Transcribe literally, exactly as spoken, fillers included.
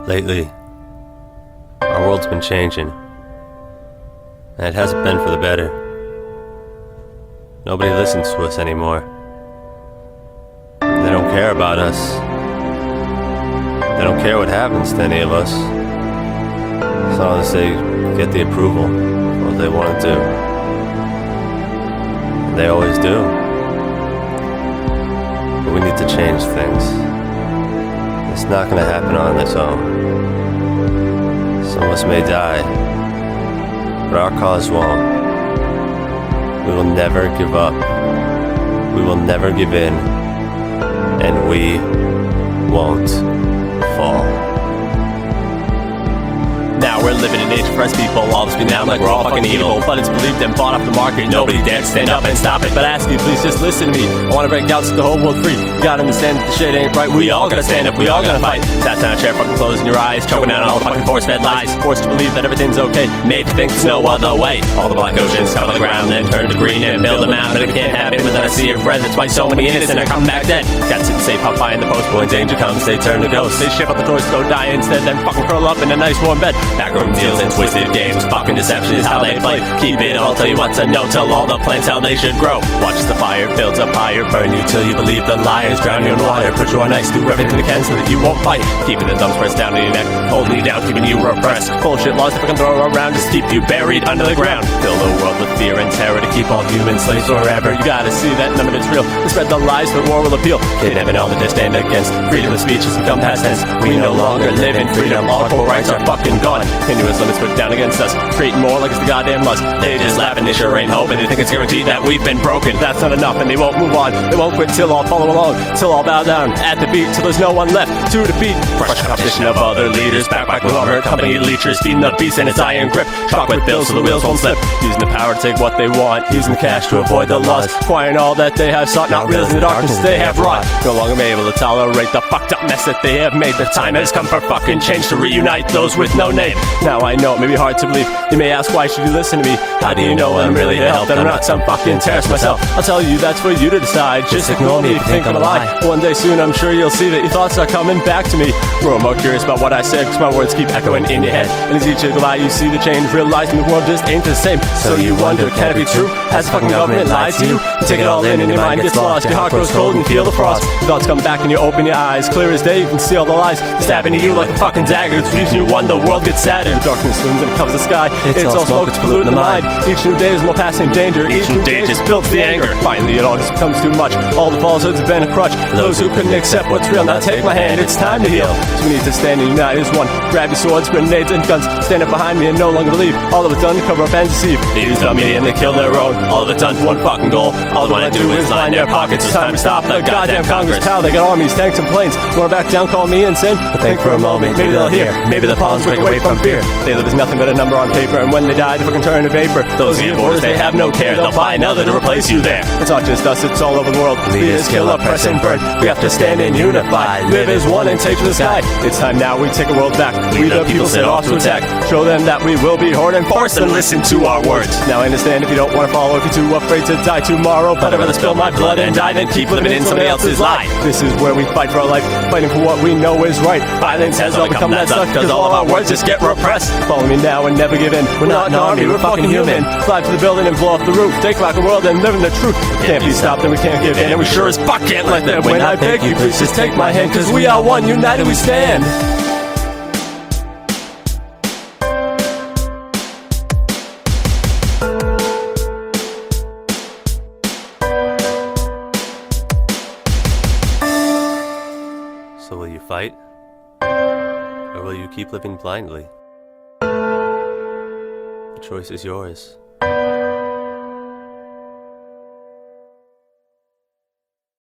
Lately, our world's been changing, and it hasn't been for the better. Nobody listens to us anymore. They don't care about us. They don't care what happens to any of us, as long as they get the approval of what they want to do. And they always do. But we need to change things. It's not going to happen on its own. Some of us may die, but our cause won't. We will never give up. We will never give in. And we won't fall. Now we're living in an age of fresh people. All of us be now like we're all fucking evil, but it's believed and bought off the market. Nobody dares stand up and stop it. But I ask you, please just listen to me. I wanna break out, set the whole world free. You gotta understand that the shit ain't right. We all gotta stand up, we all gotta fight. Sat down a chair, fucking closing your eyes, choking down all the fucking force-fed lies. Forced to believe that everything's okay, made to think there's no other way. All the black oceans come on the ground, then turn to green and build them out. But it can't happen without a sea of red. That's why so many innocent are coming back dead. Got to sit safe up high in the post, but when danger comes, they turn to ghosts. They ship out the doors to go die instead, then fucking curl up in a nice warm bed. Backroom deals and twisted games, fucking deception is how they play. Keep it all, tell you what to know, tell all the plants how they should grow. Watch the fire builds up higher, burn you till you believe the liars. Drown you in water, put you on ice, do everything they can so that you won't fight. Keeping the thumbs pressed down to your neck, holding you down, keeping you repressed. Bullshit laws that fucking throw around just keep you buried under the ground. Fill the world with fear and terror to keep all human slaves forever. You gotta see that none of it's real. They spread the lies, the war will appeal. Kidnapping all that they stand against. Freedom of speech has become past tense. We no longer live in freedom. All core rights are fucking gone. Continuous limits put down against us, creating more like it's the goddamn lust. They just laugh and they sure ain't hoping. They think it's guaranteed that we've been broken. That's not enough and they won't move on. They won't quit till all follow along, till all bow down at the beat, till there's no one left to defeat. Crush competition of other leaders, back by conglomerate company leechers, feeding the beast in its iron grip. Chalk with bills so the wheels won't slip. Using the power to take what they want, using the cash to avoid the loss, acquiring all that they have sought, not realizing the darkness they have wrought. No longer able to tolerate the fucked up mess that they have made. The time has come for fucking change to reunite those with no name. Now I know it may be hard to believe. You may ask, why should you listen to me? How do you know I'm really to help? That I'm not some fucking terrorist myself. I'll tell you that's for you to decide. Just ignore me if you think I'm a lie. One day soon I'm sure you'll see that your thoughts are coming back to me. Grow more curious about what I said, cause my words keep echoing in your head. And as each go by you see the change, realizing the world just ain't the same. So you wonder, can it be true? Has the fucking government lied to you? You take it all in and your mind gets lost. Your heart grows cold and you feel the frost. Your thoughts come back and you open your eyes. Clear as day you can see all the lies stabbing at you like a fucking dagger. It's reason you won, the world gets sadder. Darkness looms and it covers the sky. It's, it's all smoke, it's polluting the mind. Each new day is more passing danger. Each new day just builds the anger. Finally it all just becomes too much. All the falsehoods have been a crutch for those who couldn't accept what's real. Now take my hand, it's time to heal. So we need to stand and unite as one. Grab your swords, grenades and guns. Stand up behind me and no longer believe all of it's done to cover up and deceive. They used on me and they killed their own. All of it's done for one fucking goal. All they wanna do is line their pockets. It's time to stop the goddamn Congress. How they got armies, tanks and planes. Wanna back down, call me insane? But think for a moment, maybe they'll hear. Maybe the pawns break away from fear. They live as nothing but a number on paper, and when they die they fucking turn to vapor. Those evil orders, they have no care. They'll buy another to replace you there. It's not just us, it's all over the world. Leaders kill, oppress and burn. We have to stand and unify. Live as one and take to the sky. It's time now we take a world back. We the people set off to attack. Show them that we will be hard and force them to listen to our words. Now I understand if you don't want to follow, if you're too afraid to die tomorrow. But I'd rather spill my blood and die than keep living in somebody else's lie. This is where we fight for our life, fighting for what we know is right. Violence has all become that stuff, cause all of our words just get repressed. Follow me now and never give in. We're not an army, we're fucking human. Fly to the building and blow off the roof. Take back the world and live in the truth. Can't be stopped and we can't give in. And we sure as fuck can't let them win. I beg you, please just take my hand, cause we are one, united we stand. So will you fight? Or will you keep living blindly? The choice is yours.